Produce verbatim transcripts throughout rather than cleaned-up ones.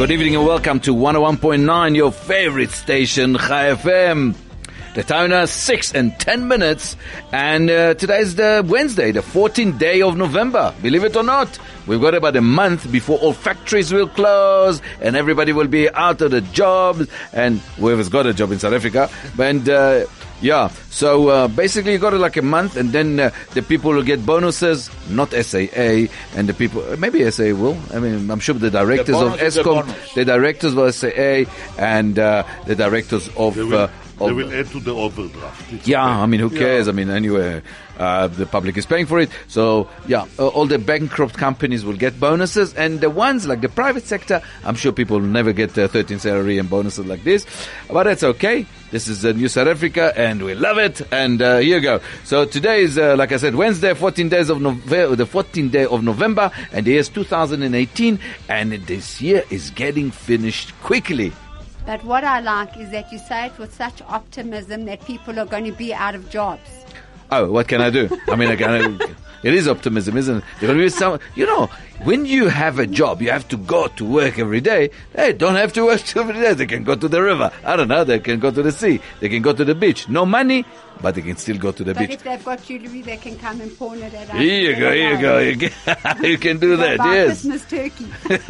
Good evening and welcome to one oh one point nine, your favorite station, Chai F M. The time now is six and ten minutes, and uh, today is the Wednesday, the fourteenth day of November. Believe it or not, we've got about a month before all factories will close and everybody will be out of the jobs, and whoever's got a job in South Africa. And uh, yeah, so uh, basically you got it like a month, and then uh, the people will get bonuses, not S A A, and the people, maybe S A A will. I mean, I'm sure the directors the of ESCOM, the, the directors of S A A, and uh, the directors of... Uh, They will add to the overdraft. It's yeah, okay. I mean, who cares? Yeah. I mean, anyway, uh, the public is paying for it. So, yeah, uh, all the bankrupt companies will get bonuses. And the ones like the private sector, I'm sure people will never get their thirteenth salary and bonuses like this. But that's okay. This is uh, New South Africa, and we love it. And uh, here you go. So today is, uh, like I said, Wednesday, fourteen days of November, the fourteenth day of November, and the year is two thousand eighteen, and this year is getting finished quickly. But what I like is that you say it with such optimism that people are going to be out of jobs. Oh, what can I do? I mean, I can, it is optimism, isn't it? There's going to be some, you know, when you have a job, you have to go to work every day. They don't have to work every day. They can go to the river. I don't know. They can go to the sea. They can go to the beach. No money, but they can still go to the But beach. if they've got jewelry, they can come and pawn it at us. Here you go, here you go. You can, you can do that, Buy yes. Christmas turkey.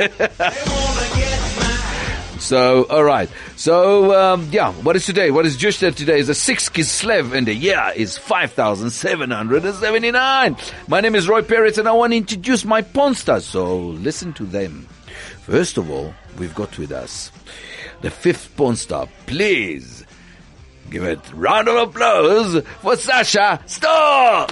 So, all right. So, um, yeah, what is today? What is just today is the sixth Kislev, and the year is five thousand seven hundred seventy-nine. My name is Roy Peretz, and I want to introduce my Pawn Stars, so listen to them. First of all, we've got with us the fifth Pawn Star. Please give it a round of applause for Sasha Storr.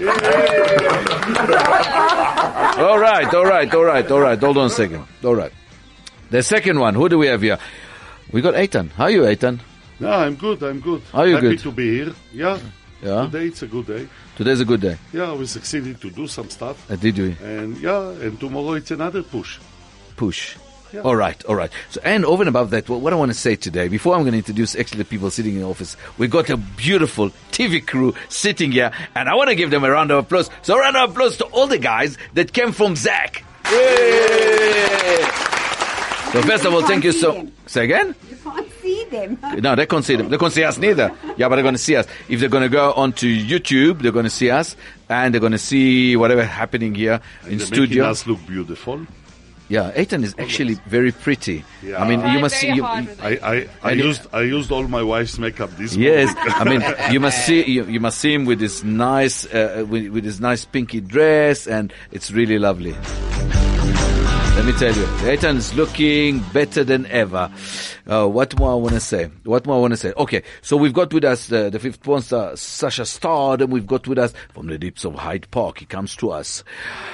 all right, all right, all right, all right. Hold on a second. All right. The second one, who do we have here? We got Eitan. How are you, Eitan? No, I'm good, I'm good. Are you Happy good? to be here. Yeah. Yeah. Today it's a good day. Today's a good day. Yeah, we succeeded to do some stuff. Uh, did we? And yeah, and tomorrow it's another push. Push. Yeah. All right, all right. So, and over and above that, what, what I want to say today, before I'm going to introduce actually the people sitting in the office, we got a beautiful T V crew sitting here, and I want to give them a round of applause. So, a round of applause to all the guys that came from Zach. Yay! So first of all, thank you so... Say again? You can't see them. No, they can't see them. They can't see us neither. Yeah, but they're going to see us. If they're going to go onto YouTube, they're going to see us, and they're going to see whatever happening here in And they're studio. making us look beautiful. Yeah, Eitan is actually very pretty. Yeah. I mean, you must see... You, I, I, I And it- used I used all my wife's makeup this yes, morning. I mean, you must see you, you must see him with this nice uh, with, with his nice pinky dress, and it's really lovely. Let me tell you, Eitan is looking better than ever. Uh, what more I want to say? What more I want to say? Okay, so we've got with us uh, the fifth Pawn Star, Sasha Storr, and we've got with us from the deeps of Hyde Park. He comes to us.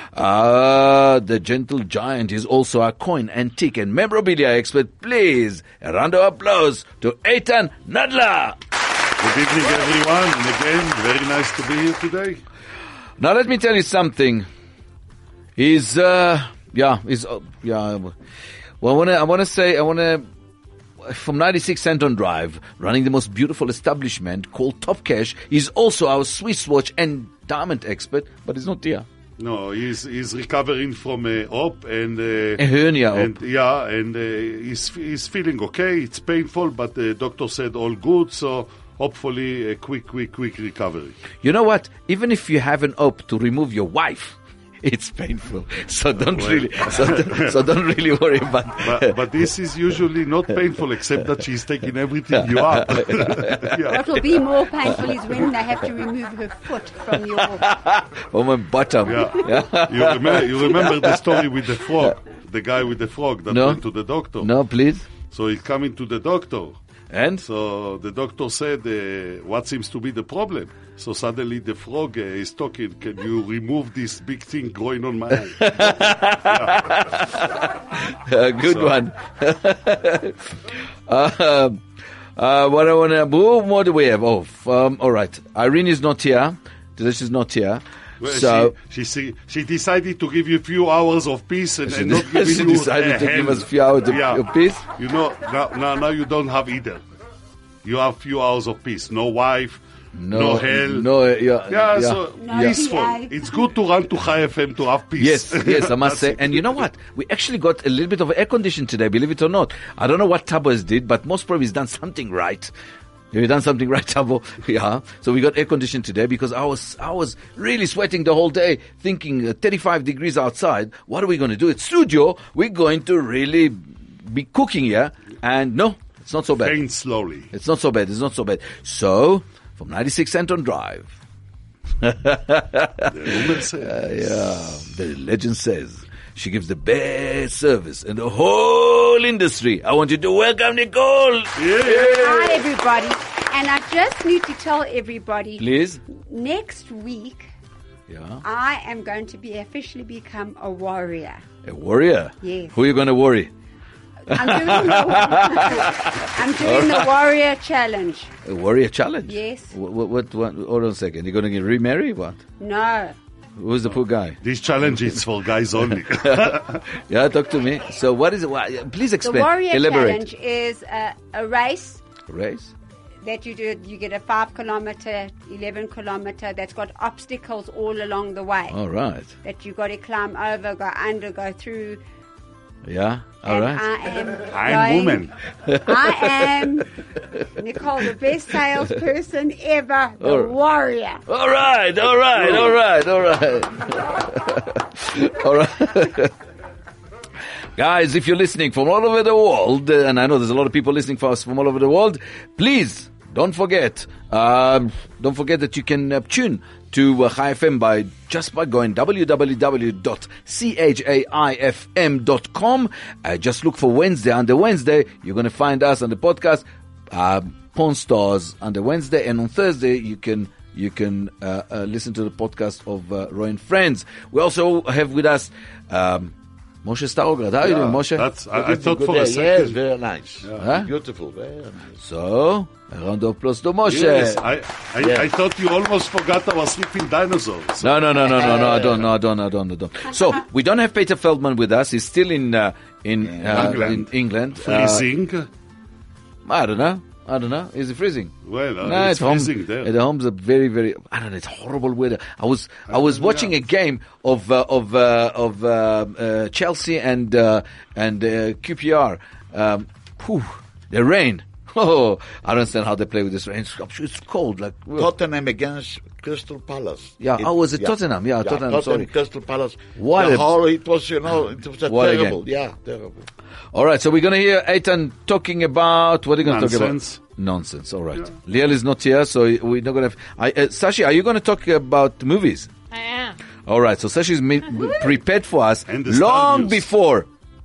Uh, the gentle giant is also a coin, antique, and memorabilia expert. Please, a round of applause to Eitan Nadler. Good evening, everyone, and again, very nice to be here today. Now let me tell you something. He's, uh, yeah, he's, uh, yeah. Well, I want to, I want to say, I want to, from ninety-six Santon Drive, running the most beautiful establishment called Top Cash. He's also our Swiss watch and diamond expert, but he's not here. No, he's he's recovering from a op and uh, A hernia and op. yeah, and uh, he's he's feeling okay. It's painful, but the doctor said all good. So hopefully a quick, quick, quick recovery. You know what? Even if you have an op to remove your wife, it's painful. So don't Well. really, so, don't- so don't really worry about. But, but this is usually not painful, except that she's taking everything you are. Yeah. What will be more painful is when they have to remove her foot from your... On my bottom. Yeah. You, remember, you remember the story with the frog, the guy with the frog that No. went to the doctor. No, please. So he's coming to the doctor. And So the doctor said, uh, what seems to be the problem? So suddenly the frog uh, is talking, can you remove this big thing growing on my eye? a good So- one. uh, uh, what I want to, who more do we have? Oh, f- um, all right. Irene is not here. Today she's not here. Well, So she, she she decided to give you a few hours of peace and, she, and not give she you decided a to give hand. us a few hours of, Yeah. of peace. You know, now, now now you don't have either. You have few hours of peace. No wife, no, no hell. No, uh, yeah, Yeah, so No peaceful. P I. It's good to run to High F M to have peace. Yes, yes, I must That's say. it. And you know what? We actually got a little bit of air condition today, believe it or not. I don't know what Tabo has did, but most probably he's done something right. Have you done something right, Tabo? Yeah. So we got air condition today because I was I was really sweating the whole day, thinking uh, thirty-five degrees outside. What are we going to do? At studio, we're going to really be cooking here. And no, it's not so bad. Paint slowly. It's not so bad. It's not so bad. So, from ninety-six Anton Drive. The woman said. Uh, yeah, the legend says she gives the best service in the whole industry. I want you to welcome Nicole. Hi, everybody. And I just need to tell everybody, Please. next week, Yeah. I am going to be officially become a warrior. A warrior. Yes. Who are you going to worry? I'm doing the, I'm doing the warrior challenge. A warrior challenge. Yes. What? What? what, what hold on a second. You're going to get remarry? What? No. Who's the poor guy? This challenge is for guys only. Yeah, talk to me. So, what is it? What, please The explain. warrior Elaborate. challenge is a, a race Race. that you do. You get a five kilometer, eleven kilometer that's got obstacles all along the way. All right. That you got to climb over, go under, go through. Yeah. All and right. I am. I'm going- woman. I am Nicole, the best salesperson ever, the All right. warrior. All right, all right, all right, all right. All right. Guys, if you're listening from all over the world, uh, and I know there's a lot of people listening for us from all over the world, please don't forget, um, don't forget that you can uh, tune to uh, Chai F M by just by going w w w dot chai dot com. Uh, just look for Wednesday. On the Wednesday, you're going to find us on the podcast, uh, Pawn Stars on the Wednesday, and on Thursday you can you can uh, uh, listen to the podcast of uh, Roy and Friends. We also have with us um, Moshe Starograd. How are you doing, Moshe? That's, I, I thought Good for day. a Yes, second. very nice. Huh? Beautiful. Very nice. So, a round of applause to Moshe. Yes, I, I, Yeah. I thought you almost forgot our sleeping dinosaurs. No, no, no, no, no, no, I don't, no, I don't, I don't, I don't. So, we don't have Peter Feldman with us. He's still in, uh, in, uh, England. in England. Uh, Freezing. I don't know. I don't know. Is it freezing? Well, uh, No, it's at home, freezing there. at home's a very, very. I don't know. It's horrible weather. I was, I was watching a game of uh, of uh, of uh, uh, Chelsea and uh, and uh, Q P R. Um, whew, the rain. Oh, I don't understand how they play with this rain. It's, I'm sure it's cold. Like, ugh. Tottenham against Crystal Palace. Yeah, oh, was it Tottenham? Yeah, Tottenham, sorry. Crystal Palace. What the a- whole, it was, you know, it was a What a terrible. game. Yeah, terrible. All right, so we're going to hear Eitan talking about what are you going to talk Nonsense. about? Nonsense. All right. Liel is not here, so we're not going to. I, uh, Sashi, are you going to talk about movies? I am. All right. So Sashi's me- prepared for us And the Star long News. before.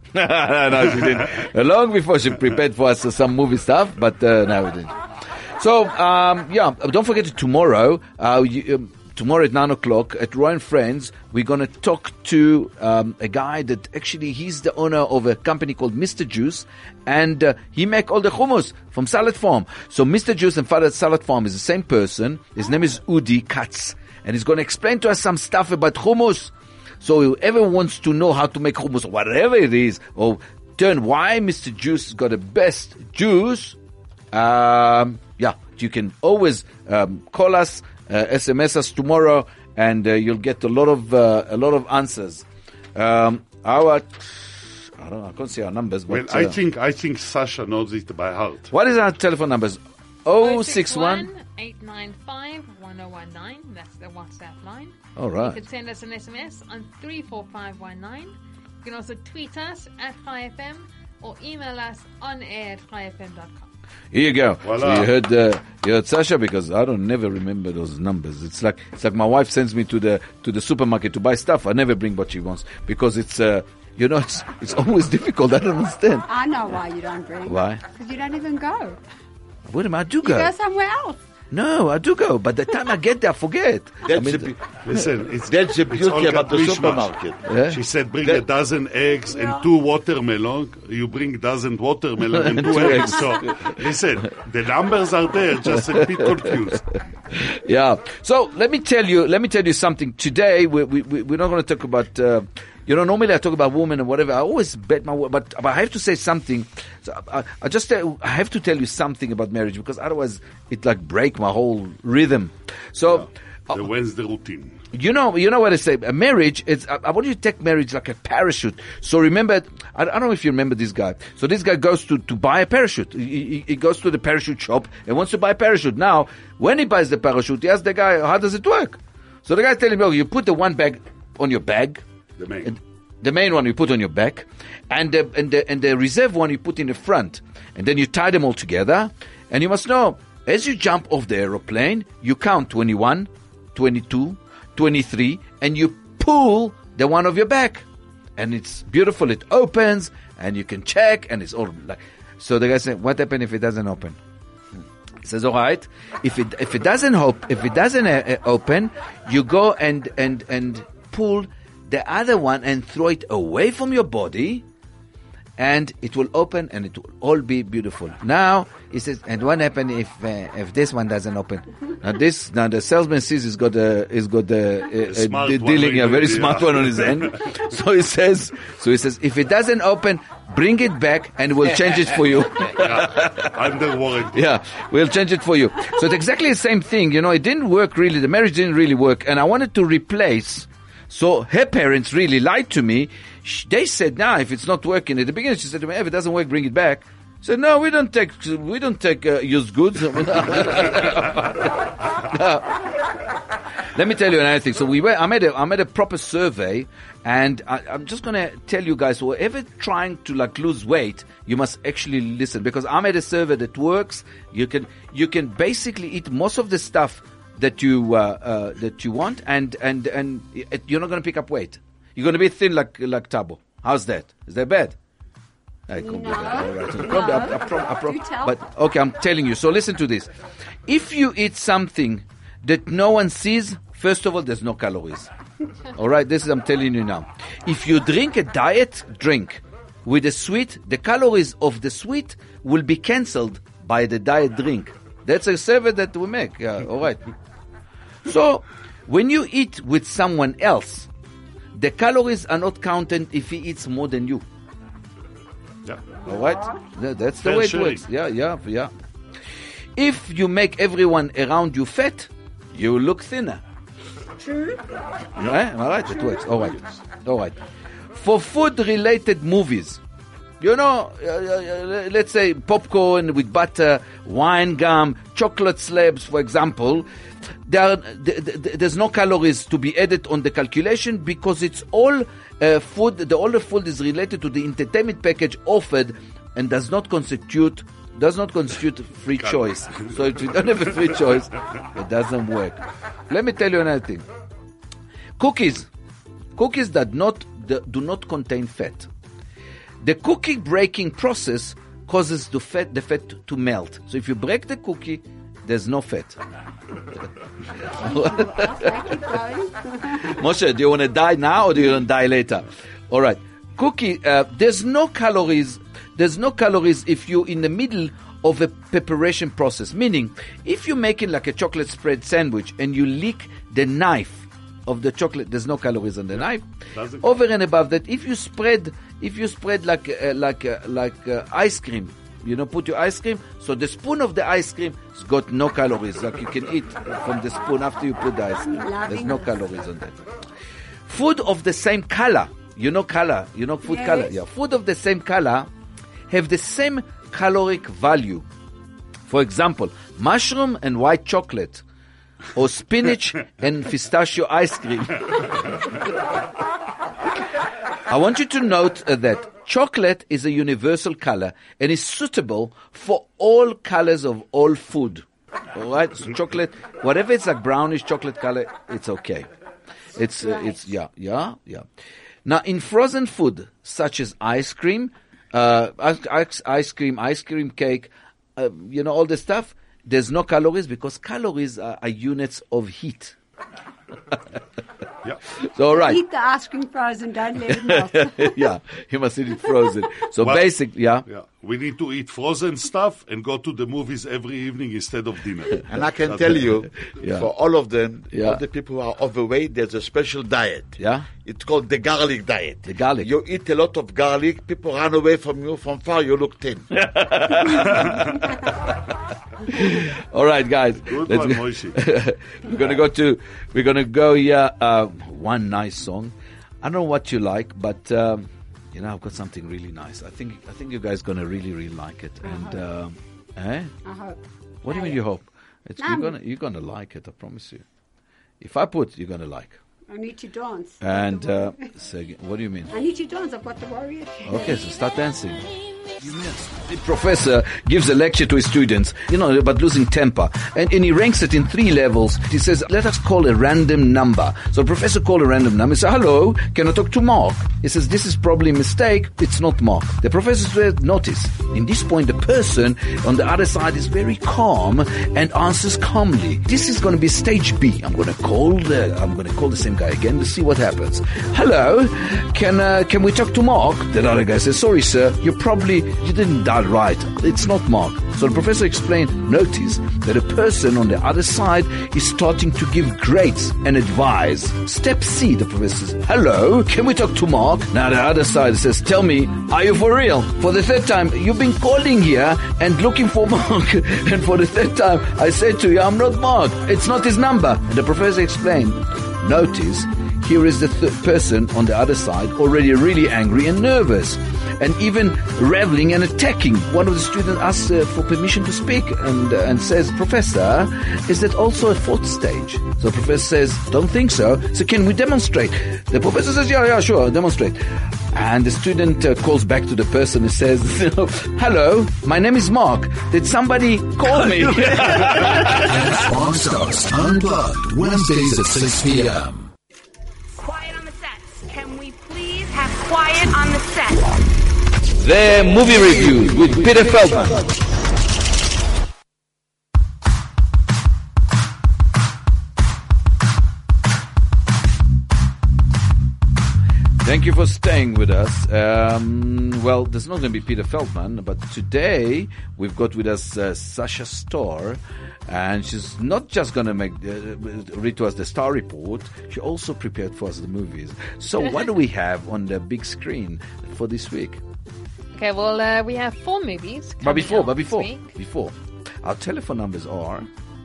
No, she didn't. Uh, long before she prepared for us uh, some movie stuff, but uh, no, we didn't. So um, yeah, uh, don't forget that tomorrow. Uh, you, um, Tomorrow at nine o'clock at Roy and Friends, we're going to talk to um, a guy that actually he's the owner of a company called Mister Juice, and uh, he make all the hummus from Salad Farm. So Mister Juice and Father Salad Farm is the same person. His name is Udi Katz, and he's going to explain to us some stuff about hummus. So whoever wants to know how to make hummus, whatever it is, or turn why Mister Juice got the best juice, um, yeah, you can always um, call us. Uh, S M S us tomorrow, and uh, you'll get a lot of uh, a lot of answers. Um, our, I don't know, I can't see our numbers, Well, but I uh, think I think Sasha knows it by heart. what is our telephone numbers? Oh six one. eight nine five, one oh one nine. That's the WhatsApp line. All You right. can send us an S M S on three four five one nine. You can also tweet us at Chai F M or email us on air at chai f m dot com. Here you go. Voila. So you heard uh, you heard Sasha, because I don't never remember those numbers. It's like it's like my wife sends me to the to the supermarket to buy stuff. I never bring what she wants because it's uh, you know it's it's always difficult. I don't understand I know why you don't bring. why. Because you don't even go. What am I do You go? go somewhere else. No, I do go. But the time I get there, I forget. I That's, mean, the, be- Listen, it's that's the it's beauty Olga about the Mishmash. supermarket. Yeah? She said, bring That- a dozen eggs and two watermelon. You bring dozen watermelon and two Two eggs. So, listen, the numbers are there, just a bit confused. Yeah. So let me tell you, let me tell you something. Today, we, we, we- we're not going to talk about, uh, you know, normally I talk about women and whatever. I always bet my word, but, but I have to say something. So I, I just, tell, I have to tell you something about marriage because otherwise it like break my whole rhythm. So, The Wednesday routine. you know, you know what I say. A marriage, it's, I, I want you to take marriage like a parachute. So remember, I, I don't know if you remember this guy. So this guy goes to, to buy a parachute. He, he, he goes to the parachute shop and wants to buy a parachute. Now, when he buys the parachute, he asks the guy, how does it work? So the guy tells him, oh, you put the one bag on your bag. The main. And the main one you put on your back, and the, and the and the reserve one you put in the front, and then you tie them all together. And you must know, as you jump off the aeroplane, you count twenty-one, twenty-two, twenty-three, and you pull the one of your back, and it's beautiful. It opens, and you can check, and it's all like. So the guy said, "What happens if it doesn't open?" He says, "All right, if it if it doesn't op- if it doesn't uh, uh, open, you go and and and pull the other one and throw it away from your body, and it will open and it will all be beautiful." Now he says, "And what happens if uh, if this one doesn't open?" Now this now the salesman sees he's got a he's got a, a, a smart de- one, dealing a very yeah. smart one on his end. So he says, so he says, if it doesn't open, bring it back and we'll change it for you. Under warranty. Yeah, we'll change it for you. So it's exactly the same thing. You know, it didn't work really. The marriage didn't really work. And I wanted to replace. So her parents really lied to me. Sh- They said, "Nah, if it's not working." At the beginning, she said to me, "If it doesn't work, bring it back." I said, "No, we don't take we don't take uh, used goods." Let me tell you another thing. So we were, I made a, I made a proper survey, and I, I'm just gonna tell you guys, whoever trying to like lose weight, you must actually listen, because I made a survey that works. You can, you can basically eat most of the stuff that you, uh, uh, that you want, and, and, and it, you're not gonna pick up weight. You're gonna be thin like, like Tabo. How's that? Is that bad? I can't be No. bad. All right. So No. probably- I- I pro- I pro- Do tell. But okay, I'm telling you. So listen to this. If you eat something that no one sees, first of all, there's no calories. All right, this is I'm telling you now. If you drink a diet drink with a sweet, the calories of the sweet will be cancelled by the diet drink. That's a survey that we make. Yeah, all right. So when you eat with someone else, the calories are not counted if he eats more than you. Yeah. All right, Th- that's the Fair way it sharing. works. Yeah, yeah, yeah. If you make everyone around you fat, you will look thinner. True. Right? All right, it works. All right, all right. For food-related movies, you know, uh, uh, let's say popcorn with butter, wine gum, chocolate slabs, for example. There, are, th- th- there's no calories to be added on the calculation because it's all uh, food. The all the food is related to the entertainment package offered and does not constitute does not constitute free choice. So if you don't have a free choice, it doesn't work. Let me tell you another thing. Cookies, cookies that not that do not contain fat. The cookie breaking process causes the fat the fat to melt. So if you break the cookie, there's no fat. Okay, keep going. Moshe, do you want to die now or do you want to die later? All right. Cookie, uh, there's no calories. There's no calories if you're in the middle of a preparation process. Meaning, if you're making like a chocolate spread sandwich and you lick the knife of the chocolate, there's no calories on the knife. Doesn't- Over and above that, if you spread, if you spread like uh, like uh, like uh, ice cream, you know, put your ice cream. So the spoon of the ice cream has got no calories. Like you can eat from the spoon after you put the ice cream. There's no calories on that. Food of the same color, you know color, you know food Yes. color. Yeah, food of the same color have the same caloric value. For example, mushroom and white chocolate, or spinach and pistachio ice cream. I want you to note uh, that chocolate is a universal color and is suitable for all colors of all food. All right, so chocolate, whatever it's like brownish chocolate color, it's okay. It's uh, it's yeah yeah yeah. Now in frozen food such as ice cream, uh, ice, ice cream, ice cream cake, uh, you know all the stuff. There's no calories because calories are, are units of heat. Yeah. So, all right. Eat the ice cream frozen, don't let it melt. Yeah, you must eat it frozen. So Well- basically, yeah. Yeah, we need to eat frozen stuff and go to the movies every evening instead of dinner. And I can That's tell it. you, Yeah. for all of them, Yeah. all the people who are overweight, there's a special diet. Yeah? It's called the garlic diet. The garlic. You eat a lot of garlic, people run away from you. From far, you look thin. All right, guys. Good let's one, go. Moishi. We're gonna go to. We're gonna go here. Uh, one nice song. I don't know what you like, but um, you know, I've got something really nice. I think. I think you guys gonna really, really like it. And um, eh? I hope. What do you mean? You hope? It's, you're Um, gonna. You're gonna like it. I promise you. If I put, you're gonna like. I need to dance. And The uh, warrior. say again, what do you mean? I need to dance. I've got the warrior. Okay, so start dancing. The professor gives a lecture to his students, you know, about losing temper. And, and he ranks it in three levels. He says, let us call a random number. So the professor called a random number. He said, hello, can I talk to Mark? He says, this is probably a mistake. It's not Mark. The professor said, notice, in this point, the person on the other side is very calm and answers calmly. This is going to be stage B. I'm going to call the, I'm going to call the same guy again to see what happens. Hello, can, uh, can we talk to Mark? The other guy says, sorry, sir, you probably, you didn't dial right. It's not Mark. So the professor explained, notice that a person on the other side is starting to give grades and advice. Step C, the professor says, hello, can we talk to Mark? Now the other side says, tell me, are you for real? For the third time, you've been calling here and looking for Mark. And for the third time, I said to you, I'm not Mark. It's not his number. And the professor explained, notice, here is the th- person on the other side already really angry and nervous and even reveling and attacking. One of the students asks uh, for permission to speak and uh, and says, Professor, is that also a fourth stage? So the professor says, don't think so. So can we demonstrate? The professor says, yeah, yeah, sure, demonstrate. And the student uh, calls back to the person and says, hello, my name is Mark. Did somebody call me? Song Starts Unplugged, Wednesdays at six p.m. Quiet on the sets. Can we please have quiet on the set? The movie reviews with Peter Feldman. Thank you for staying with us. Um, well, there's not going to be Peter Feldman, but today we've got with us uh, Sasha Storr, and she's not just going to make uh, read to us the Star Report. She also prepared for us the movies. So, what do we have on the big screen for this week? Okay, well, uh, we have four movies. But coming before, out but this before, week. before, our telephone numbers are.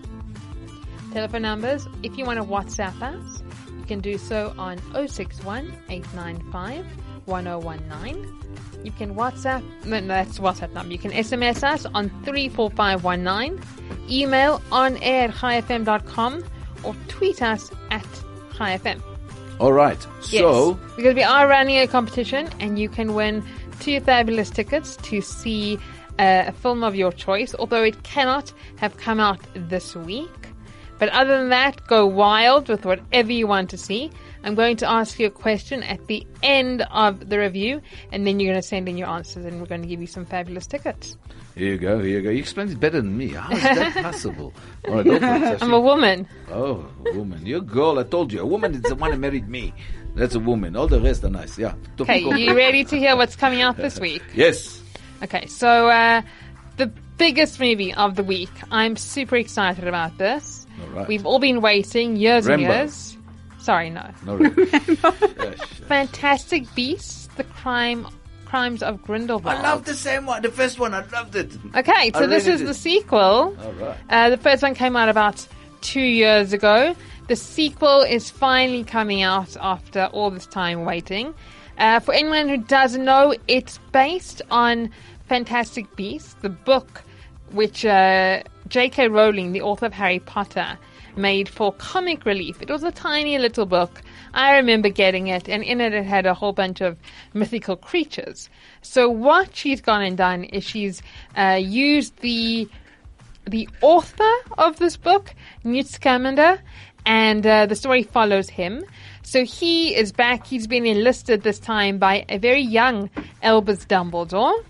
Telephone numbers, if you want to WhatsApp us, you can do so on oh six one, eight nine five, one oh one nine. You can WhatsApp, no, no, that's WhatsApp number. You can S M S us on three four five one nine, email on air at hi f m dot com, or tweet us at hi f m. All right. So, yes, because we are running a competition, and you can win two fabulous tickets to see uh, a film of your choice, although it cannot have come out this week. But other than that, go wild with whatever you want to see. I'm going to ask you a question at the end of the review, and then you're going to send in your answers, and we're going to give you some fabulous tickets. here you go, here you go. You explained it better than me. How is that possible? All right, go for it, Sashi. I'm a woman. Oh, a woman. You're a girl, I told you. A woman is the one who married me. That's a woman. All the rest are nice. Yeah. Okay, you ready to hear what's coming out this week? Yes. Okay, so uh, the biggest movie of the week. I'm super excited about this. All right. We've all been waiting years Rambo. and years. Sorry, no. No, really. Yes. Fantastic Beasts: The Crime Crimes of Grindelwald. I love the same one. The first one, I loved it. Okay, so I this really is did. the sequel. All right. Uh, the first one came out about two years ago. The sequel is finally coming out after all this time waiting. Uh, for anyone who doesn't know, it's based on Fantastic Beasts, the book which uh, J K Rowling, the author of Harry Potter, made for comic relief. It was a tiny little book. I remember getting it, and in it it had a whole bunch of mythical creatures. So what she's gone and done is she's uh, used the the author of this book, Newt Scamander, and uh, the story follows him. So he is back. He's been enlisted this time by a very young Albus Dumbledore,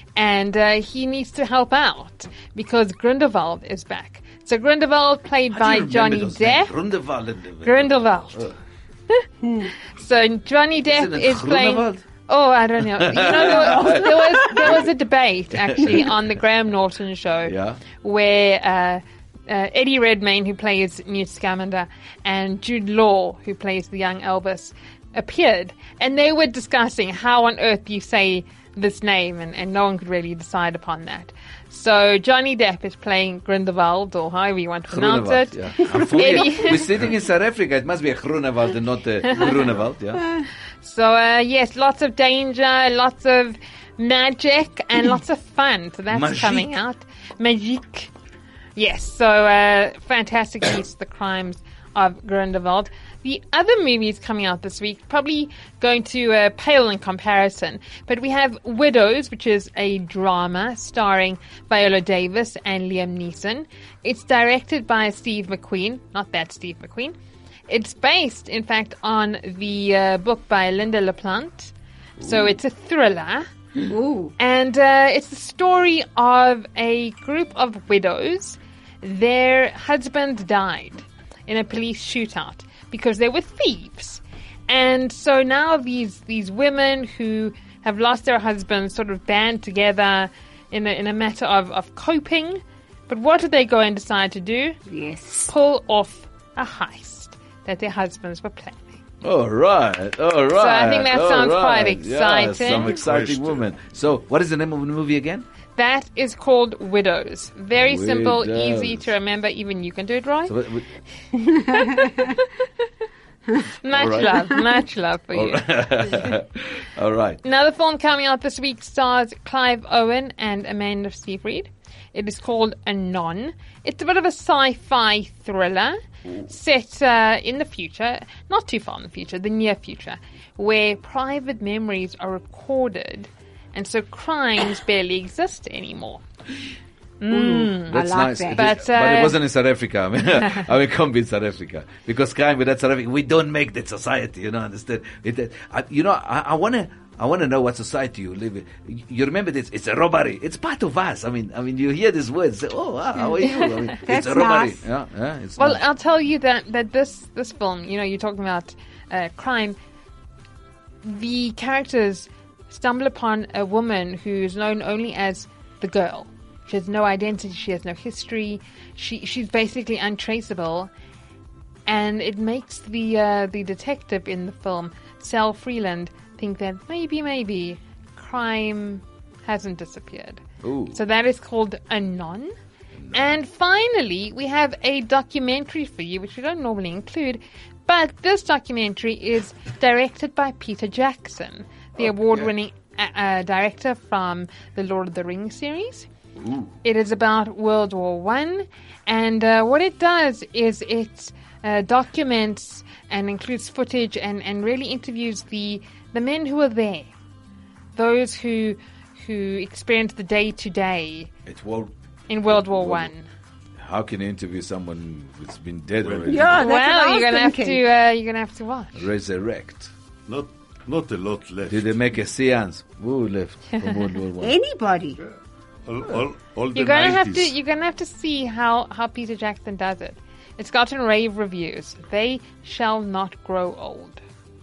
and uh, he needs to help out because Grindelwald is back. So Grindelwald, played How do by you remember Johnny those names? Depp. Grindelwald. and- Grindelwald. Oh. So Johnny Depp Isn't it is playing. Groenewald? Oh, I don't know. You know, there was, there was there was a debate actually on the Graham Norton show Yeah. where uh, uh, Eddie Redmayne, who plays Newt Scamander, and Jude Law, who plays the young Elvis, appeared, and they were discussing how on earth you say this name, and, and no one could really decide upon that. So Johnny Depp is playing Grindelwald, or however you want to pronounce Groenewald, it. yeah. I'm fully- Eddie- We're sitting in South Africa. It must be a Groenewald and not a Groenewald. Yeah. So uh, yes, lots of danger, lots of magic, and lots of fun. So that's Magique. coming out. Magique. Yes. So uh, Fantastic Beasts: The Crimes of Grindelwald. The other movies coming out this week, probably going to uh, pale in comparison, but we have Widows, which is a drama starring Viola Davis and Liam Neeson. It's directed by Steve McQueen, not that Steve McQueen. It's based, in fact, on the uh, book by Linda LaPlante. So it's a thriller. Ooh. And uh, it's the story of a group of widows. Their husbands died in a police shootout because they were thieves. And so now these these women who have lost their husbands sort of band together in a, in a matter of, of coping. But what do they go and decide to do? Yes. Pull off a heist that their husbands were planning. All right, all right. So I think that all sounds quite right. exciting. Yeah, some exciting Question. woman. So, what is the name of the movie again? That is called Widows. Very simple, Widows. easy to remember. Even you can do it right. So, what- what- Much All right. love, much love for you. all right. Another film coming out this week stars Clive Owen and Amanda Seyfried. It is called Anon. It's a bit of a sci-fi thriller set uh, in the future, not too far in the future, the near future, where private memories are recorded, and so crimes barely exist anymore. I That's like nice. that. But, but it uh, wasn't in South Africa. I mean, I mean, come in South Africa because crime without South Africa, we don't make that society. You know, understand? It, uh, I, you know, I, I wanna, I wanna know what society you live in. You, you remember this? It's a robbery. It's part of us. I mean, I mean, you hear these words. Say, oh, wow, how are you? I mean, it's That's a robbery. nice. Yeah, yeah. It's Well, nice. I'll tell you that, that this, this film, you know, you're talking about uh, crime, the characters stumble upon a woman who's known only as the girl. She has no identity, she has no history, she she's basically untraceable, and it makes the uh, the detective in the film, Sal Freeland, think that maybe, maybe crime hasn't disappeared. Ooh. So that is called Anon. And finally, we have a documentary for you, which we don't normally include, but this documentary is directed by Peter Jackson, the award-winning uh, uh, director from the Lord of the Rings series. It is about World War One, and uh, what it does is it uh, documents and includes footage and, and really interviews the the men who were there, those who who experienced the day to day It won't. in World War World- One. How can you interview someone who's been dead already? Yeah, that's what I Well, was you're gonna have thinking. to uh, you're gonna have to watch. Resurrect. Not, not a lot left. Did they make a seance? Who left from World War One? Anybody. All, all, all the You're gonna have to nineties. you're gonna have to see how, how Peter Jackson does it. It's gotten rave reviews. They shall not grow old.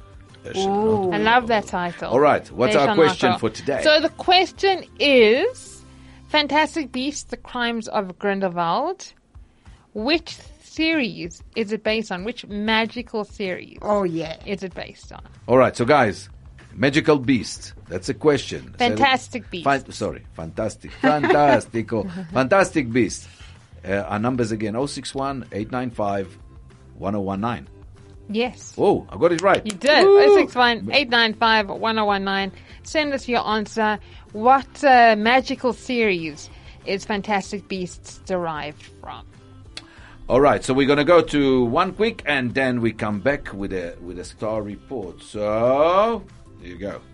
Ooh. I love that title. All right, what's They our shall not question grow- for today? So the question is Fantastic Beasts, The Crimes of Grindelwald. Which series is it based on? Which magical series Oh, yeah. is it based on? All right, so guys, magical beast. That's a question. Fantastic beast. Fan- sorry, fantastic, fantastico, fantastic beast. Uh, our numbers again: oh six one, eight nine five, one oh one nine. Yes. Oh, I got it right. You did. oh six one, eight nine five, one oh one nine. Send us your answer. What uh, magical series is Fantastic Beasts derived from? All right, so we're gonna go to one quick, and then we come back with a with a star report. So there you go.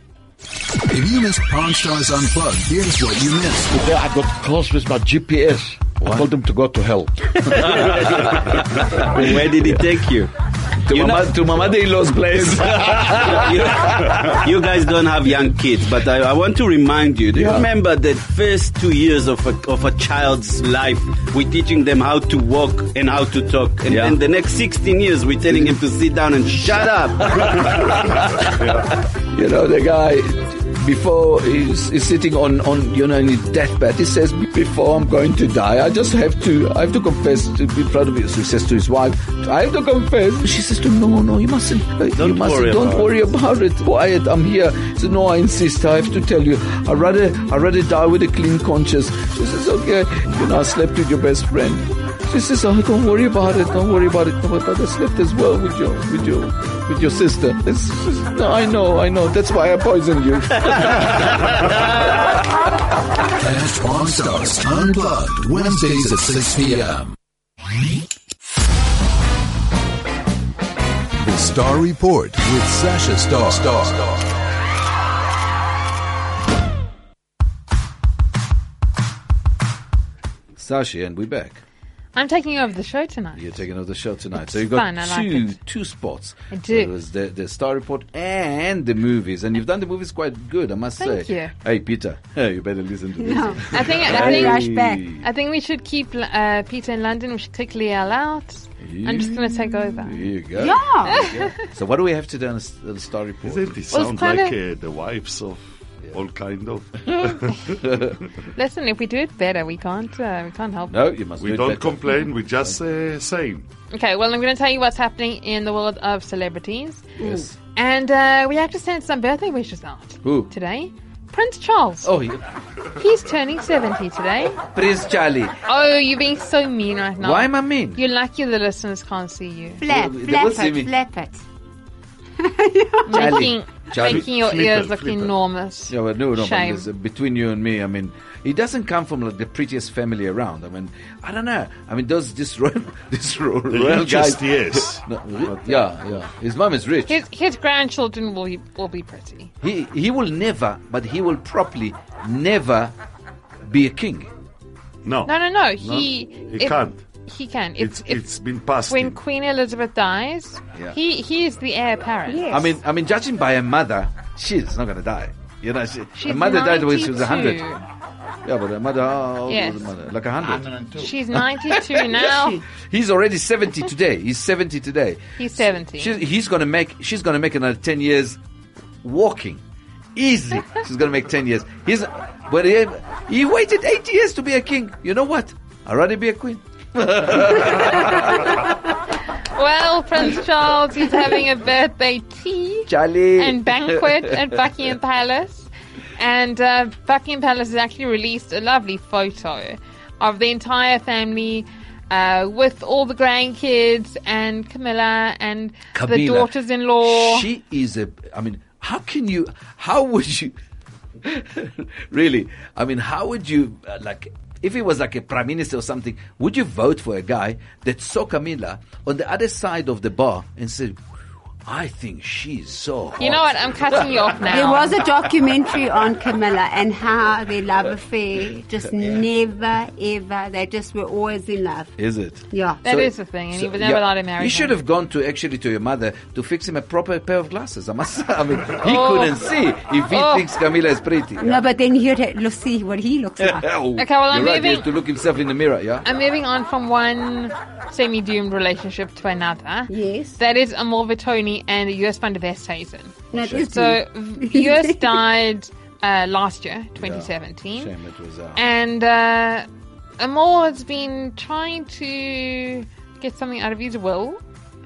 If you missed Pawn Stars Unplugged, here's what you missed. Today I got calls with my G P S. I told them to go to hell. Where did he take you? to, You mama, know- to Mama in-law's place. you, you guys don't have young kids, but I, I want to remind you. Do you Yeah. remember the first two years of a, of a child's life? We're teaching them how to walk and how to talk, and Yeah. then the next sixteen years, we're telling him to sit down and shut up. You know, the guy, before he's, he's sitting on, on, you know, in his deathbed, he says, before I'm going to die, I just have to, I have to confess to be proud of you. So he says to his wife, I have to confess. She says to him, no, no, you mustn't, you Don't mustn't, worry don't about worry about it. Quiet, I'm here. He said, no, I insist, I have to tell you, I'd rather, I'd rather die with a clean conscience. She says, okay, you know, I slept with your best friend. She says, oh, don't worry about it, don't worry about it. No, but I slept as well with your, with your, with your sister. It's just, no, I know, I know. That's why I poisoned you. Catch Pawn Stars Unplugged Wednesdays at six p.m. The Star Report with Sasha Star. Star. Sashi, and we're back. I'm taking over the show tonight. You're taking over the show tonight. It's so you've got fun, I like two it. two spots. I do. It was the, the Star Report and the movies. And you've done the movies quite good, I must Thank say. you. Hey, Peter, you better listen to this. No. I think I Don't think rush back. I think we should keep uh, Peter in London. We should kick Liel out. I'm just going to take over. Here you go. Yeah. So what do we have to do on the, s- on the Star Report? Isn't it Well, sound it's kinda- like uh, the wives of all kind of? Listen, if we do it better, we can't. Uh, we can't help. No, you must We do it don't better. complain. We just uh, saying. Okay, well, I'm going to tell you what's happening in the world of celebrities, Yes. and uh, we have to send some birthday wishes out Who? today. Prince Charles. Oh, you, He's turning seventy today. Prince Charlie. Oh, you're being so mean right now. Why am I mean? You're lucky the listeners can't see you. Flap, They flap will see me. it, flap it. Charlie. Making, Charlie. making your Flip ears it, look flip it. enormous. Yeah, well, no, no, but Shame. there's, uh, between you and me, I mean, he doesn't come from like the prettiest family around. I mean, I don't know. I mean, does this royal, this ro- The royal guy? richest, yes. No, ri- yeah, yeah. His mom is rich. His his grandchildren will be, will be pretty. He he will never, but he will probably never be a king. No. No, no, no. He He can't. He can. If, It's if, it's been passed. when him. Queen Elizabeth dies, Yeah. he he is the heir apparent. Yes. I mean, I mean, judging by her mother, she's not going to die. You know, she, She's her mother died when she was a hundred. ninety-two. Yeah, but her mother, how old Yes. was her mother? Like a hundred. She's ninety-two now. He's already seventy today. He's seventy today. He's seventy. She's, he's going to make. She's going to make another ten years walking. Easy. She's going to make ten years. He's, but he, he waited eight years to be a king. You know what? I'd rather be a queen. Well, Prince Charles is having a birthday tea Charlie. and banquet at Buckingham Palace. And uh, Buckingham Palace has actually released a lovely photo of the entire family uh, with all the grandkids and Camilla and the Camilla. daughters-in-law. She is a. I mean, how can you? How would you? Really? I mean, how would you uh, like? If it was like a prime minister or something, would you vote for a guy that saw Camilla on the other side of the bar and said, I think she's so hot. You know what? I'm cutting you off now. There was a documentary on Camilla and how their love affair just never, ever, they just were always in love. Is it? Yeah. That is the thing, and he was never allowed to marry You should her. have gone to actually to your mother to fix him a proper pair of glasses. I must say, I mean, he Oh. couldn't see if he Oh. thinks Camilla is pretty. No, but then you had to see what he looks like. Oh, Okay, well, I'm you're right. He moving- has to look himself in the mirror. Yeah. I'm moving on from one semi-doomed relationship to another. Yes. That is Amor Vitoni and U S van der Westhuizen. No, it is So, deep. U S died uh, last year, twenty seventeen. Shame it was. Uh, And uh, Amor has been trying to get something out of his will.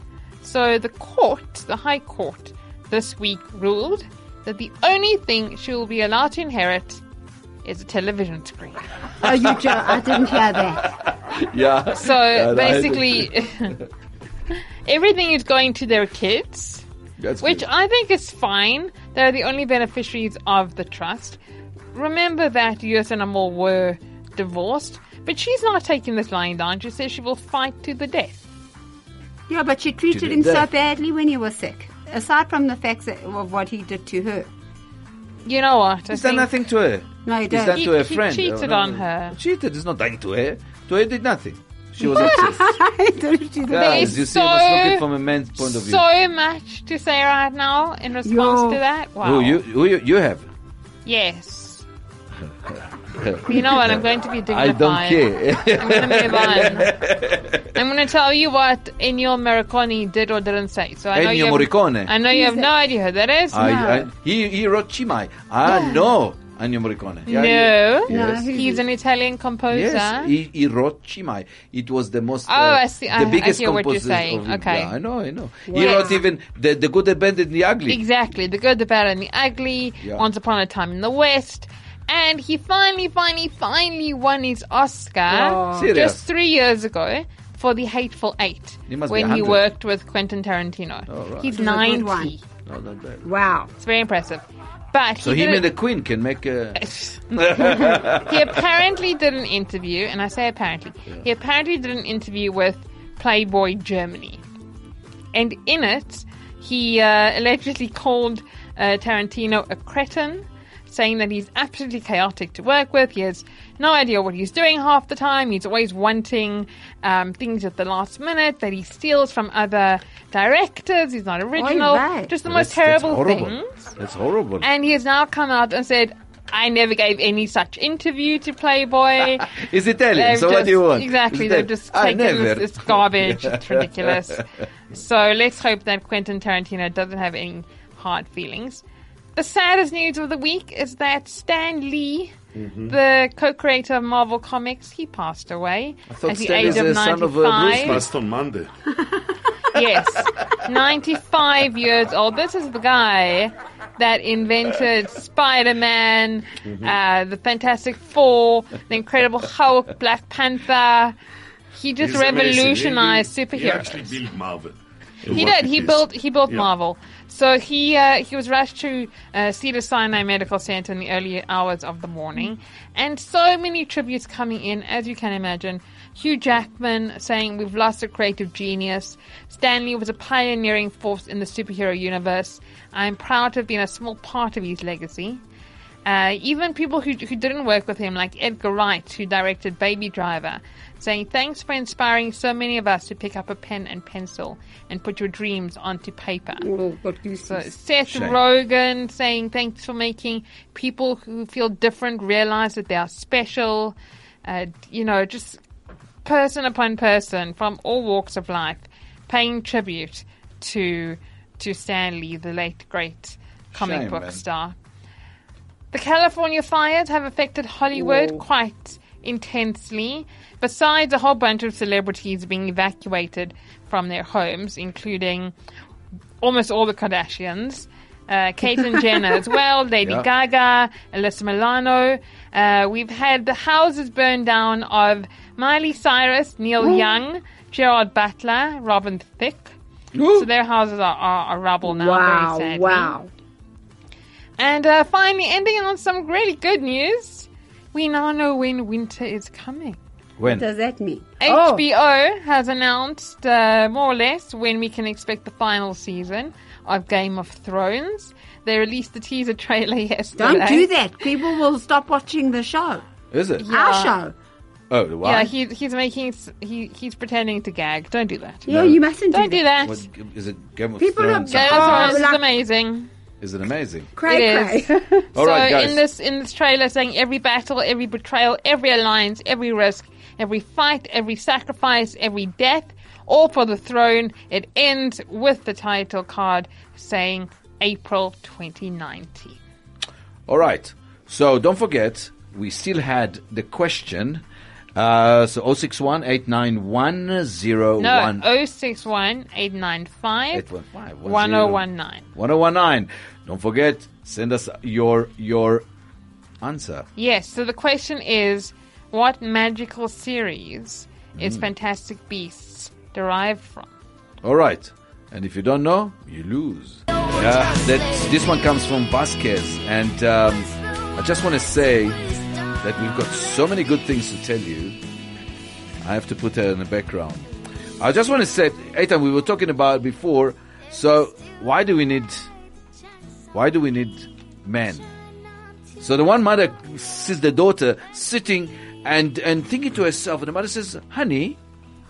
So the court, the High Court, this week ruled that the only thing she will be allowed to inherit is a television screen. Oh, you jo- I didn't hear that. yeah. So Yeah, that- basically, everything is going to their kids, That's which good. I think is fine. They're the only beneficiaries of the trust. Remember that U S and Amor were divorced, but she's not taking this lying down. She says she will fight to the death. Yeah, but she treated did him so that. badly when he was sick. Aside from the facts that, of what he did to her. You know what? I He's done think nothing to her. No, he He's didn't. done He- to her he friend. cheated Oh, no. on her. Cheated. It's not done to her. To her, did nothing. She was obsessed. I thought she was- Guys, you see, I must look at it from a man's point of view. So much to say right now in response Yo. to that. Wow. Who you, who you, you have? Yes. You know what? I'm going to be dignified. I don't care. I'm going to move on. I'm going to tell you what Ennio Morricone did or didn't say. So I know you Ennio have, Morricone. I know you have no idea who that is. I, I, he, he wrote Chimay. Ah, no. Ennio Morricone. Yeah, No. he- yes. No, He's an Italian composer. Yes, he, he wrote Chimay. It was the most. Oh, uh, I see. I- The I biggest hear what you're composer saying. of- Okay. Yeah, I know, I know. He Wow. wrote even the the good, the bad, and the ugly. Exactly. The Good, the Bad, and the Ugly. Yeah. Once Upon a Time in the West. And he finally, finally, finally won his Oscar Oh. Serious? just three years ago for The Hateful Eight He must be when he one hundred. worked with Quentin Tarantino. Oh, right. He's This is a good ninety. one. No, not bad. Wow. It's very impressive. But So he, him did and the Queen can make a. he apparently did an interview, and I say apparently, he apparently did an interview with Playboy Germany. And in it, he uh, allegedly called uh, Tarantino a cretin, saying that he's absolutely chaotic to work with. He has no idea what he's doing half the time. He's always wanting um, things at the last minute that he steals from other directors. He's not original. right. Just the That's- most that's terrible horrible. things. That's horrible. And he has now come out and said, I never gave any such interview to Playboy. He's Italian, They've so what just- do you want? Exactly, He's they've dead. just I taken never. this, this garbage. It's ridiculous. So let's hope that Quentin Tarantino doesn't have any hard feelings. The saddest news of the week is that Stan Lee, Mm-hmm. the co-creator of Marvel Comics, he passed away thought at the Stan age is of the son of, uh, Bruce ninety-five. Lee. Last on Monday. Yes, ninety-five years old. This is the guy that invented Spider-Man, Mm-hmm. uh, the Fantastic Four, the Incredible Hulk, Black Panther. He just He's amazing. revolutionized He- he- superheroes. He actually built Marvel. He What did. it He is. built. He built Yeah. Marvel. So he uh, he was rushed to uh, Cedars-Sinai Medical Center in the early hours of the morning, and so many tributes coming in, as you can imagine. Hugh Jackman saying we've lost a creative genius. Stanley was a pioneering force in the superhero universe. I'm proud to have been a small part of his legacy. Uh, even people who, who didn't work with him, like Edgar Wright, who directed Baby Driver, saying thanks for inspiring so many of us to pick up a pen and pencil and put your dreams onto paper. Oh, got goosebumps. So Seth Shame. Rogen saying thanks for making people who feel different realize that they are special. Uh, you know, just person upon person from all walks of life paying tribute to to Stan Lee, the late great comic Shame, book man. star. The California fires have affected Hollywood Whoa. quite intensely. Besides a whole bunch of celebrities being evacuated from their homes, including almost all the Kardashians, uh, Caitlyn Jenner as well, Lady Yeah. Gaga, Alyssa Milano. Uh, we've had the houses burned down of Miley Cyrus, Neil Young, Gerard Butler, Robin Thicke. Ooh. So their houses are, are, are rubble now. wow, very sadly. wow. And uh, finally, ending on some really good news, we now know when winter is coming. When? What does that mean? Oh. H B O has announced uh, more or less when we can expect the final season of Game of Thrones. They released the teaser trailer yesterday. Don't do that. People will stop watching the show. Is it? Our show. Oh, the why? Yeah, he, he's making s- he he's pretending to gag. Don't do that. Yeah, you mustn't Don't do do that. that. What, is it Game of People Thrones? are- Game of Oh, Thrones is like- amazing. Is it amazing? Cray, It cray. is. All so right, guys. in this in this trailer, saying every battle, every betrayal, every alliance, every risk, every fight, every sacrifice, every death, all for the throne. It ends with the title card saying April twenty nineteen. All right. So don't forget, we still had the question. Uh, so zero six one eight nine one zero No, one oh six one eight nine five eight one five one oh one nine. one oh one nine. Don't forget, send us your your answer. Yes, so the question is, what magical series Mm. is Fantastic Beasts derived from? All right. And if you don't know, you lose. Yeah, that this one comes from Vasquez, and um, I just want to say that we've got so many good things to tell you. I have to put her in the background. I just want to say, Eitan, we were talking about before. So why do we need? Why do we need men? So the one mother sees the daughter sitting and and thinking to herself, and the mother says, "Honey,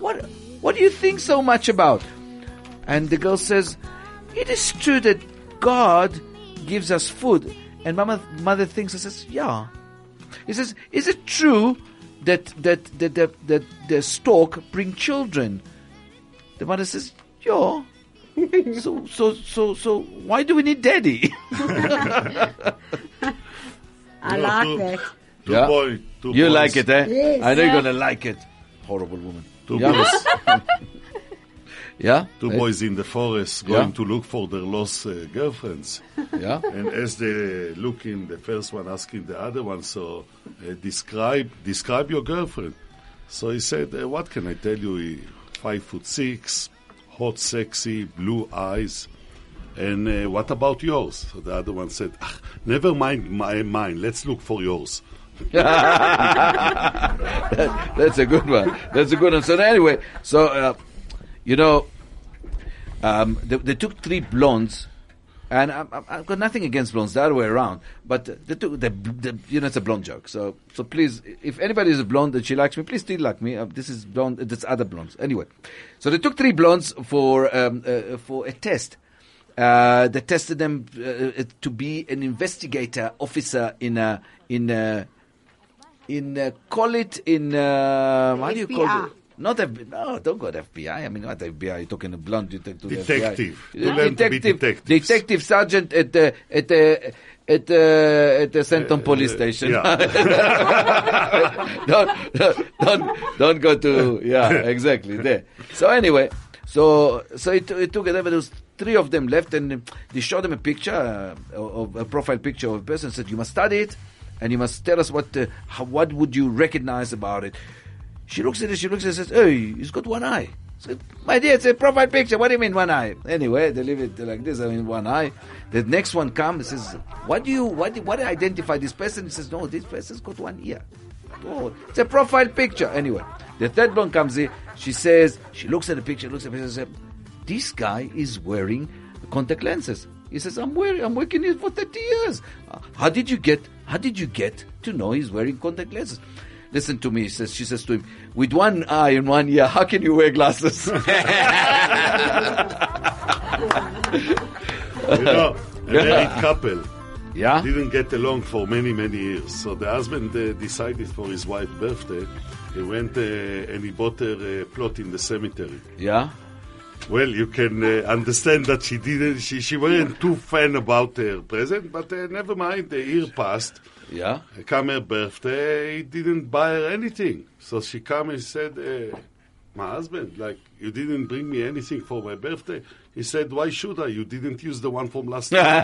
what, what do you think so much about? And the girl says, it is true that God gives us food. And mama, mother thinks and says, yeah. He says, is it true that that that that, that the stork bring children? The mother says, yeah. so so so so why do we need daddy? I You know, like two- that. Two Yeah. boy, two You boys, like it, eh? Yes, I know yeah. you're gonna like it. Horrible woman. Two Yeah. boys, Yeah? two Eh? boys in the forest going Yeah. to look for their lost uh, girlfriends. Yeah? And as they looking, the first one asking the other one, so uh, describe describe your girlfriend. So he said, uh, what can I tell you? He, five foot six, hot, sexy, blue eyes. And uh, what about yours? So the other one said, ah, never mind my mine. Let's look for yours. That's a good one. That's a good one. So anyway, so, uh, you know, um, they, they took three blondes, and I, I, I've got nothing against blondes, the other way around, but they took, the, the, you know, it's a blonde joke. So, so please, if anybody is a blonde and she likes me, please still like me. Uh, this is blonde, that's other blondes. Anyway, so they took three blondes for, um, uh, for a test. Uh, they tested them uh, to be an investigator officer in a, in a, in uh, call it in uh, how do you call F B I. it? Not F B I. No, don't go to F B I. I mean, not F B I. You're talking a blonde. You take to the Detective. F B I. You learn to be detective, detectives. detective sergeant at the at the at the at the Centon police station. yeah. don't, don't don't go to yeah exactly there. So anyway, so so it, it took there was three of them left, and they showed them a picture uh, of a profile picture of a person. Said you must study it, and you must tell us what uh, how, what would you recognize about it. She looks at it. She looks at it and says, "Hey, he's got one eye." I said, "My dear, it's a profile picture. What do you mean one eye?" Anyway, they leave it like this. I mean one eye. The next one comes and says, "What do you what do, what do you identify this person?" He says, "No, this person's got one ear." Oh, it's a profile picture. Anyway, the third one comes in. She says, she looks at the picture, looks at the picture, and says, "This guy is wearing contact lenses." He says, "I'm wearing, I'm working here for thirty years. Uh, How did you get? How did you get to know he's wearing contact lenses?" Listen to me, he says, she says to him, "With one eye and one ear, how can you wear glasses?" You know, a married couple Yeah? didn't get along for many, many years. So the husband uh, decided for his wife's birthday, he went uh, and he bought her a plot in the cemetery. Yeah? Well, you can uh, understand that she didn't. She she wasn't too fan about her present, but uh, never mind. The year passed. Yeah? Come her birthday, he didn't buy her anything. So she come and said, uh, "My husband, like you didn't bring me anything for my birthday." He said, "Why should I? You didn't use the one from last year."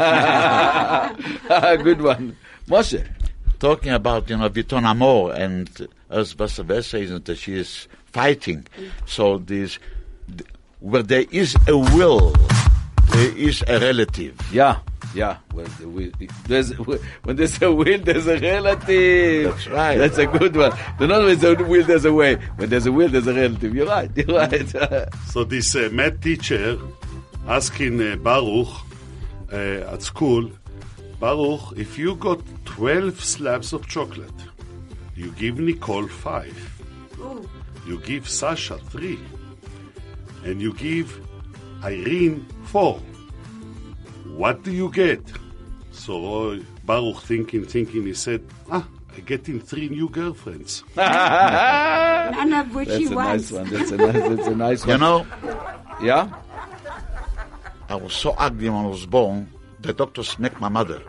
Good one. Moshe. Talking about, you know, Viton Amor and as vice versa, isn't it? She is fighting. So this, where there is a will, there is a relative. Yeah, yeah. Well, the will, there's, when there's a will, there's a relative. That's right. That's a good one. The not when there's a will, there's a way. When there's a will, there's a relative. You're right. You're right. So this uh, math teacher asking uh, Baruch uh, at school, "Baruch, if you got twelve slabs of chocolate, you give Nicole five, you give Sasha three, and you give Irene four. What do you get?" So uh, Baruch thinking, thinking, he said, "Ah, I get in three new girlfriends." None of which That's he a wants. nice one. That's a nice, that's a nice You one. know, Yeah? I was so ugly when I was born, the doctor smacked my mother.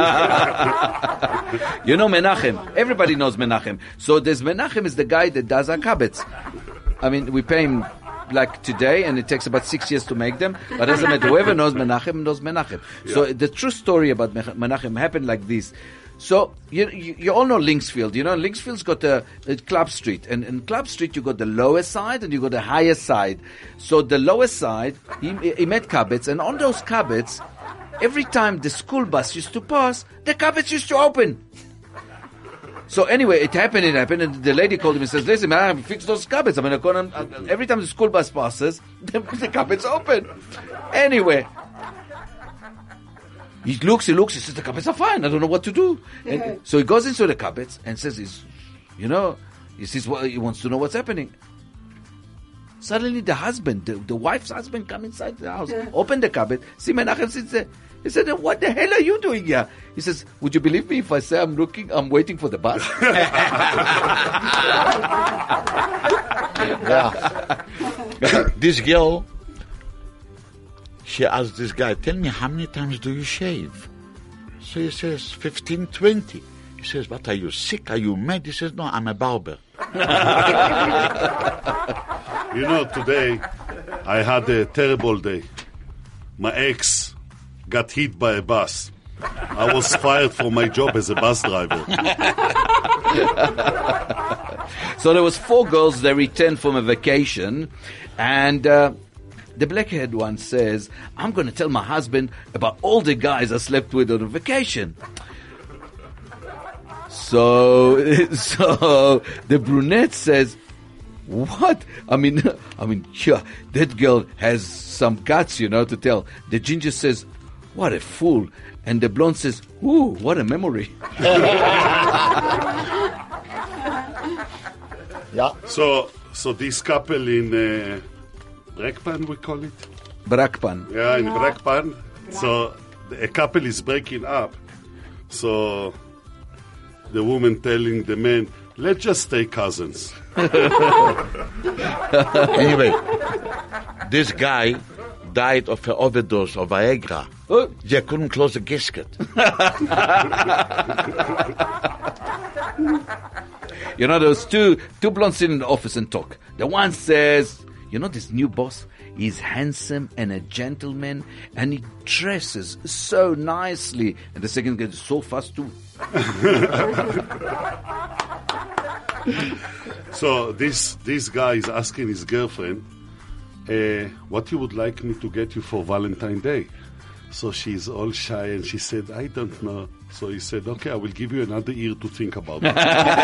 You know Menachem. Everybody knows Menachem. So there's Menachem is the guy that does our kabetz. I mean, we pay him like today, and it takes about six years to make them. But doesn't matter. Whoever knows Menachem knows Menachem. So the true story about Mech- Menachem happened like this. So you, you you all know Linksfield. You know Linksfield's got a, a Club Street, and in Club Street you got the lower side and you got the higher side. So the lower side, he, he met kabetz, and on those kabetz, every time the school bus used to pass, the kabetz used to open. So anyway, it happened, it happened, and the lady called him and says, "Listen, man, I have to fix those kabetz. I mean, I'm gonna, uh, every time the school bus passes, the, the kabetz open." Anyway, he looks, he looks, he says, "The kabetz are fine. I don't know what to do." And so he goes into the kabetz and says, "He's, you know," he says, "Well, he wants to know what's happening." Suddenly the husband, the, the wife's husband, come inside the house, open the cupboard, see Menachem sits there. He said, what the hell are you doing here? He says, would you believe me if I say I'm looking, I'm waiting for the bus? Yeah. This girl, she asked this guy, tell me, how many times do you shave? So he says, fifteen, twenty. He says, what, are you sick? Are you mad? He says, no, I'm a barber. You know, today I had a terrible day. My ex got hit by a bus. I was fired from my job as a bus driver. So there was four girls, they returned from a vacation, and uh, the black-haired one says, I'm going to tell my husband about all the guys I slept with on a vacation. So, so the brunette says, what? I mean, I mean, yeah, that girl has some guts, you know, to tell. The ginger says, what a fool. And the blonde says, ooh, what a memory. Yeah. So, so this couple in uh, Brekpan, we call it? Brakpan. Yeah, in Brekpan. So a couple is breaking up. So the woman telling the man, let's just stay cousins. Anyway, this guy died of an overdose of Viagra. Oh. They couldn't close the casket. You know, those two two blondes sit in the office and talk. The one says, you know, this new boss, he's handsome and a gentleman, and he dresses so nicely. And the second guy is so fast too. So this this guy is asking his girlfriend, uh, what you would like me to get you for Valentine's Day? So she's all shy and she said, I don't know. So he said, okay, I will give you another year to think about it.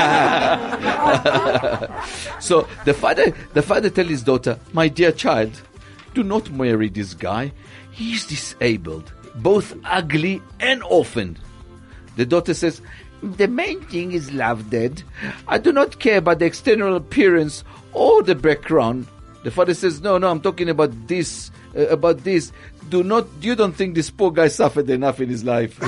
So the father, the father tells his daughter, my dear child, do not marry this guy. He is disabled, both ugly and orphaned. The daughter says, the main thing is love, Dad. I do not care about the external appearance or the background. The father says, no, no, I'm talking about this, uh, about this. Do not, you don't think this poor guy suffered enough in his life?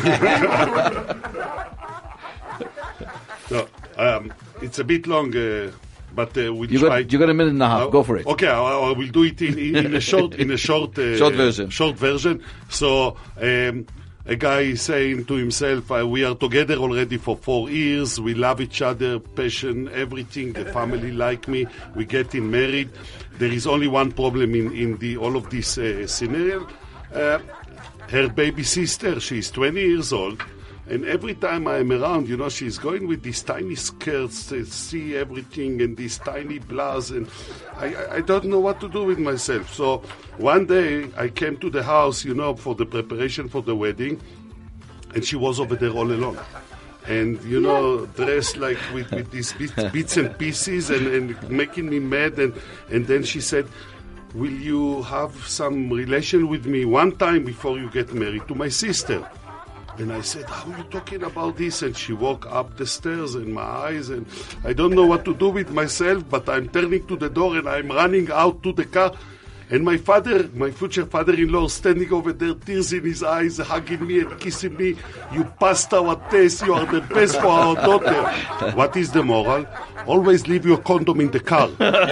No, um, it's a bit long, uh, but uh, we You try. got, you got a minute and a half. Uh, Go for it. Okay, I, I will do it in, in, in a short, in a short, uh, Short version. Short version. So um, a guy is saying to himself, uh, "We are together already for four years. We love each other, passion, everything. The family like me. We getting married. There is only one problem in in the all of this uh, scenario. Uh, her baby sister, she's twenty years old." And every time I'm around, you know, she's going with these tiny skirts to see everything and these tiny blas, and I, I don't know what to do with myself. So one day I came to the house, you know, for the preparation for the wedding, and she was over there all alone. And, you know, dressed like with, with these bits, bits and pieces and, and making me mad. And, and then she said, will you have some relation with me one time before you get married to my sister? And I said, how are you talking about this? And she walked up the stairs in my eyes, and I don't know what to do with myself, but I'm turning to the door and I'm running out to the car. And my father, my future father-in-law, standing over there, tears in his eyes, hugging me and kissing me. You passed our test. You are the best for our daughter. What is the moral? Always leave your condom in the car.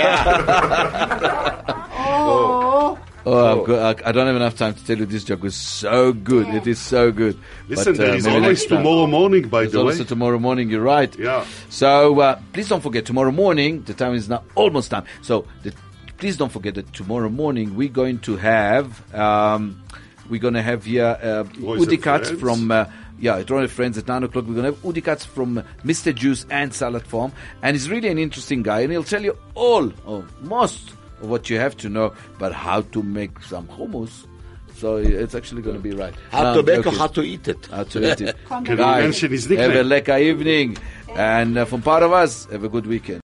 Oh. Oh, I've got, I I don't have enough time to tell you this joke was so good. Yeah. It is so good. Listen, But, uh, there is maybe always next time. tomorrow morning, by There's the also way. tomorrow morning, you're right. Yeah. So uh, please don't forget, tomorrow morning, the time is now almost time. So the, please don't forget that tomorrow morning we're going to have, um, we're going to have here uh, Boys Udi and Katz Friends. from, uh, yeah, at Royal Friends at nine o'clock. We're going to have Udi Katz from Mister Juice and Salad Farm. And he's really an interesting guy, and he'll tell you all, or most, of what you have to know about how to make some hummus. So it's actually going to be right. How No, to I'm make or joking. how to eat it. How to eat it. Can you Guys, mention his have a nickname? lekker evening. And uh, from part of us, have a good weekend.